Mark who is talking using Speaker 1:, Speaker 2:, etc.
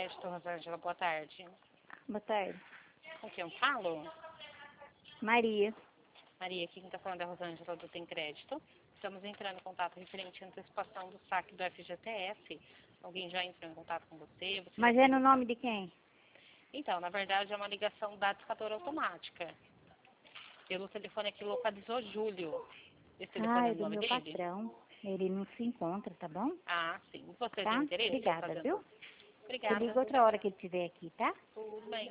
Speaker 1: Crédito, Rosângela, boa tarde.
Speaker 2: Boa tarde.
Speaker 1: Com quem eu falo?
Speaker 2: Maria.
Speaker 1: Maria, aqui quem está falando é a Rosângela do Tem Crédito. Estamos entrando em contato referente à antecipação do saque do FGTS. Alguém já entrou em contato com você?
Speaker 2: Mas é no nome de quem?
Speaker 1: Então, na verdade, é uma ligação da discadora automática. Pelo telefone aqui localizou Júlio. Esse telefone é
Speaker 2: É
Speaker 1: o
Speaker 2: do
Speaker 1: nome
Speaker 2: meu
Speaker 1: dele?
Speaker 2: patrão. Ele não se encontra, tá bom?
Speaker 1: Ah, sim. Você tem
Speaker 2: Tá?
Speaker 1: interesse em
Speaker 2: Obrigada,
Speaker 1: fazer?
Speaker 2: viu? Eu
Speaker 1: Obrigada.
Speaker 2: ligo outra hora que ele estiver aqui, tá?
Speaker 1: Tudo bem.